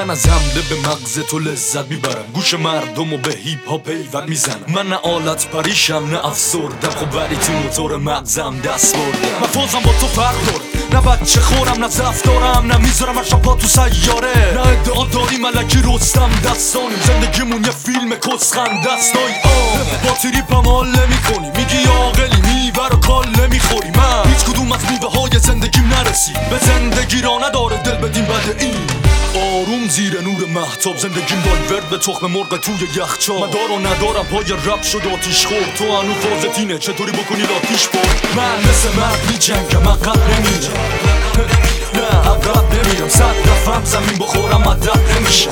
من از حمله به مغز تو لذت میبرم، گوش مردم و به هیپ هاپ پیوند میزنم. من نه آلت پریشم نه افسردم، خب ولی تو موتور مغزم دست بردم. من فوزم با تو فرق داره، نه بچه خورم نه ضعف دارم، نه میذارم هر شب پا تو سیاره، نه ادعا داری ملکی رستم دستانیم. زندگیمون یه فیلم کسخنده است. با تریپم حاله میکنی، میگی عاقلی میور و کاله میخوری. من هیچ کدوم از میوه های زندگیم نرسی، به زندگی را نداره دل بدیم بعد این. آروم زیر نور مهتاب زندگیم بالورد به تخم مرغ توی یخچال. من دار و ندارم پای رپ شد آتیش خورد، تو هنو فازتینه چطوری بکنی لاتیش برد. من مثل مرد میجنگم عقب نمیرم، نه عقب نمیرم. صد دفعه زمین بخورم مدد نمیشم.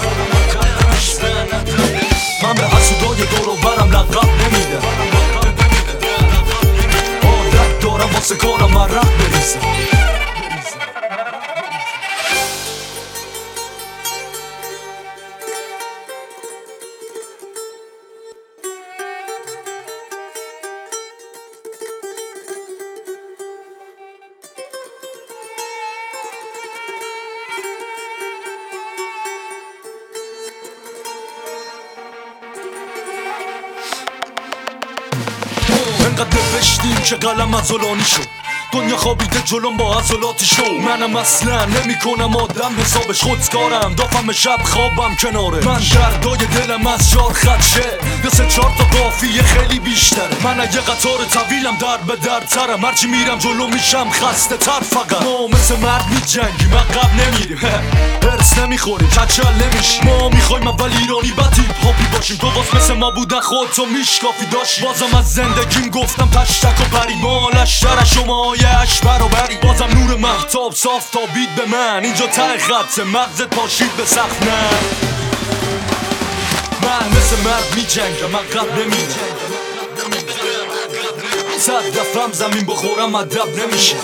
من به حسودای دور و برم لقب نمیدم، عادت دارم واسه کارم عرق بریزم. انقدر نوشتیم که قلم عضلانی شد، دنیا خوابیده جلوم با عضلاتی شو. منم اصلا نمی کنم آدم حسابش، خودکارم دافم شب خوابم کناره. من دردای دلم از جار خط شه، یا سه چار تا قافیه خیلی بیشتره. من اگه قطار طویلم در به در ترم، هرچی میرم جلو میشم خسته تر. فقط ما مثل مرد میجنگیم عقب نمیریم، هرس نمیخوریم کچل نمیشیم. ما میخوایم اول ایرانی بعد هیپ هاپی باشیم، تو باز مثل ما بودن خودتو میشکافی داشت. بازم از زندگیم گفتم تشتک و پری، ما لشتر شما اش برابری. بازم نور مهتاب صاف تابید به من، اینجا ته خط مغزت پاشید به سقف. نه من مثل مرد میجنگم عقب نمیرم، صد دفعه زمین بخورم ادب نمیشه.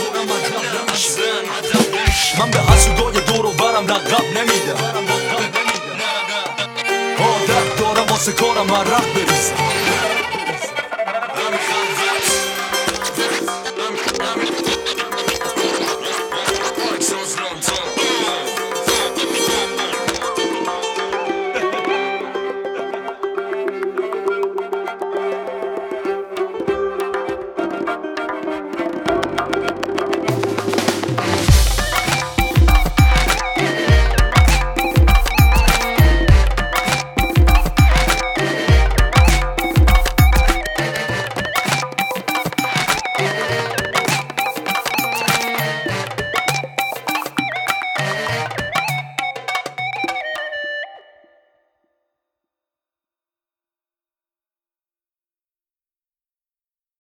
من به حسودای دور و برم لقب نمیدم، عادت دارم واسه کارم عرق بریزم.